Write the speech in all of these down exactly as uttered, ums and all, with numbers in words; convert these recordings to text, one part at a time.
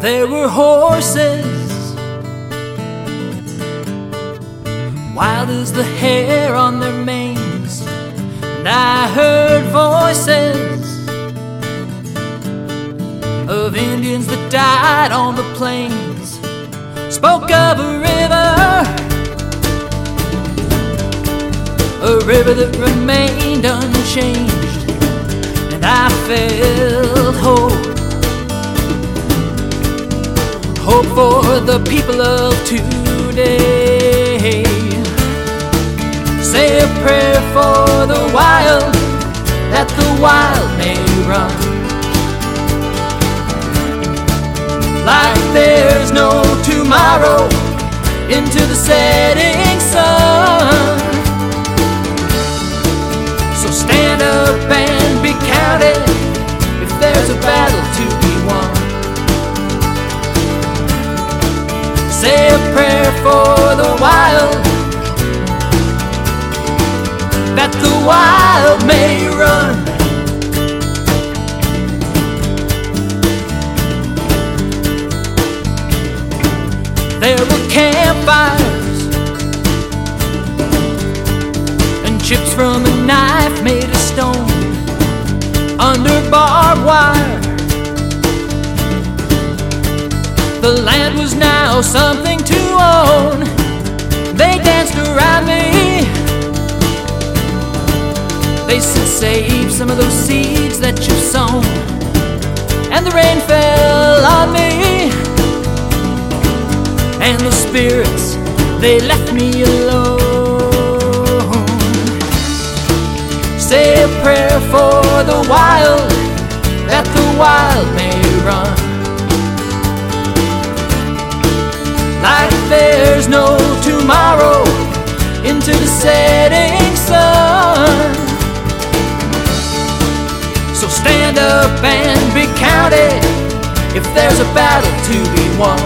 There were horses, wild as the hair on their manes, and I heard voices of Indians that died on the plains. Spoke of a river, a river that remained unchanged, and I felt hope, hope for the people of today. Say a prayer for the wild, that the wild may run like there's no tomorrow into the setting sun. So stand up and be counted if there's a battle to be won. Say a prayer for the wild, that the wild may run. There were campfires and chips from a knife made of stone under barbed wire. The land was now something to own. They danced around me. They said, save some of those seeds that you've sown. And the rain fell on me, and the spirits, they left me alone. Say a prayer for the wild, that the wild may run like there's no tomorrow into the setting sun. So stand up and be counted if there's a battle to be won.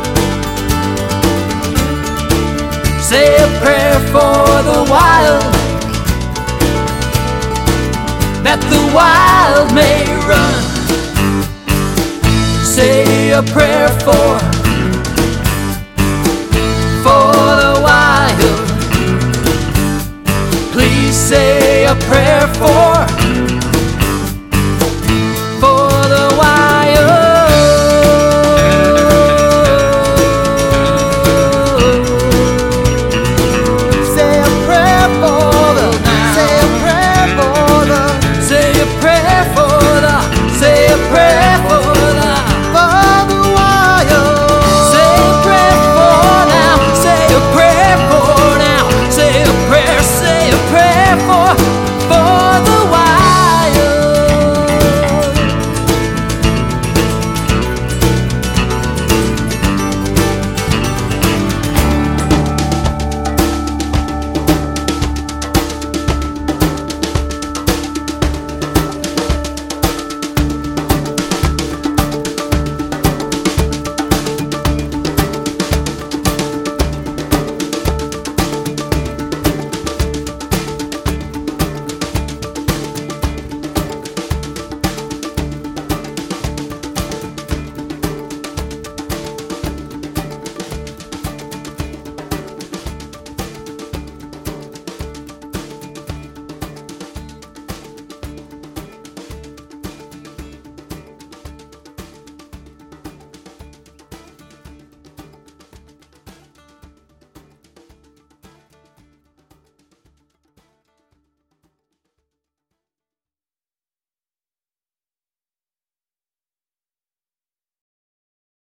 Say a prayer for the wild, that the wild may run. Say a prayer for, for the wild. Please say a prayer for